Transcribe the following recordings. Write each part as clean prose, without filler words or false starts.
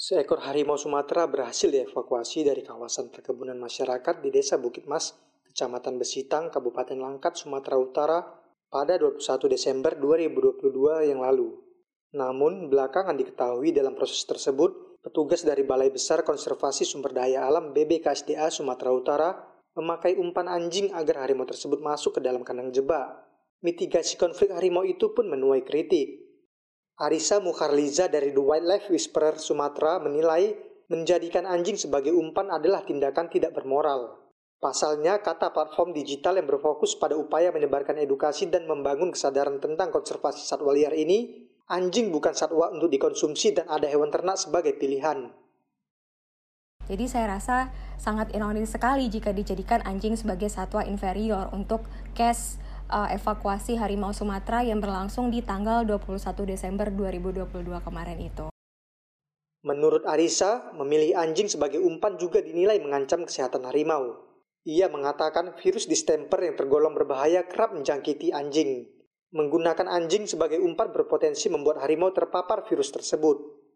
Seekor harimau Sumatera berhasil dievakuasi dari kawasan perkebunan masyarakat di Desa Bukit Mas, Kecamatan Besitang, Kabupaten Langkat, Sumatera Utara pada 21 Desember 2022 yang lalu. Namun, belakangan diketahui dalam proses tersebut, petugas dari Balai Besar Konservasi Sumber Daya Alam BBKSDA Sumatera Utara memakai umpan anjing agar harimau tersebut masuk ke dalam kandang jebak. Mitigasi konflik harimau itu pun menuai kritik. Arisa Mukharliza dari The Wildlife Whisperer Sumatera menilai menjadikan anjing sebagai umpan adalah tindakan tidak bermoral. Pasalnya, kata platform digital yang berfokus pada upaya menyebarkan edukasi dan membangun kesadaran tentang konservasi satwa liar ini, anjing bukan satwa untuk dikonsumsi dan ada hewan ternak sebagai pilihan. Jadi saya rasa sangat ironis sekali jika dijadikan anjing sebagai satwa inferior untuk case evakuasi harimau Sumatera yang berlangsung di tanggal 21 Desember 2022 kemarin itu. Menurut Arisa, memilih anjing sebagai umpan juga dinilai mengancam kesehatan harimau. Ia mengatakan virus distemper yang tergolong berbahaya kerap menjangkiti anjing. Menggunakan anjing sebagai umpan berpotensi membuat harimau terpapar virus tersebut.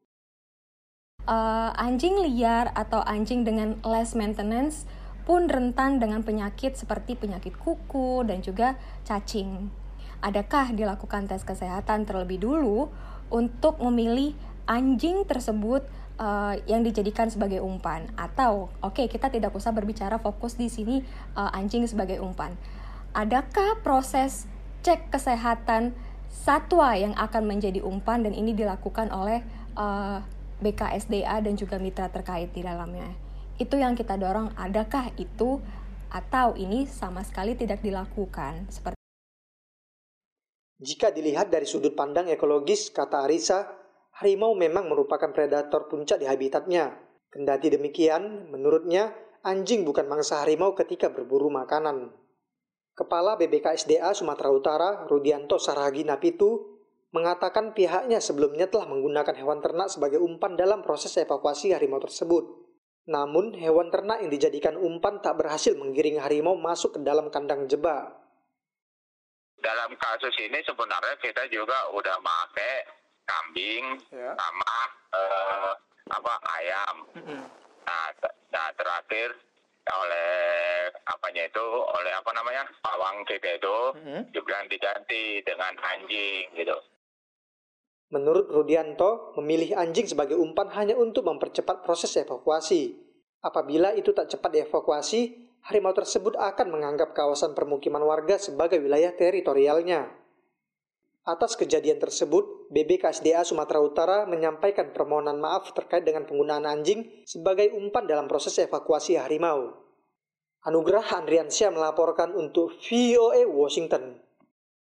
Anjing liar atau anjing dengan less maintenance pun rentan dengan penyakit seperti penyakit kuku dan juga cacing. Adakah dilakukan tes kesehatan terlebih dulu untuk memilih anjing tersebut yang dijadikan sebagai umpan? Atau kita tidak usah berbicara fokus di sini anjing sebagai umpan. Adakah proses cek kesehatan satwa yang akan menjadi umpan dan ini dilakukan oleh BKSDA dan juga mitra terkait di dalamnya? Itu yang kita dorong, adakah itu atau ini sama sekali tidak dilakukan? Jika dilihat dari sudut pandang ekologis, kata Arisa, harimau memang merupakan predator puncak di habitatnya. Kendati demikian, menurutnya, anjing bukan mangsa harimau ketika berburu makanan. Kepala BBKSDA Sumatera Utara, Rudianto Saragi Napitu, mengatakan pihaknya sebelumnya telah menggunakan hewan ternak sebagai umpan dalam proses evakuasi harimau tersebut. Namun, hewan ternak yang dijadikan umpan tak berhasil menggiring harimau masuk ke dalam kandang jebak. Dalam kasus ini sebenarnya kita juga udah pakai kambing sama ayam. Nah, terakhir oleh pawang kita itu juga diganti dengan anjing gitu. Menurut Rudianto, memilih anjing sebagai umpan hanya untuk mempercepat proses evakuasi. Apabila itu tak cepat dievakuasi, harimau tersebut akan menganggap kawasan permukiman warga sebagai wilayah teritorialnya. Atas kejadian tersebut, BBKSDA Sumatera Utara menyampaikan permohonan maaf terkait dengan penggunaan anjing sebagai umpan dalam proses evakuasi harimau. Anugrah Andriansyah melaporkan untuk VOA Washington.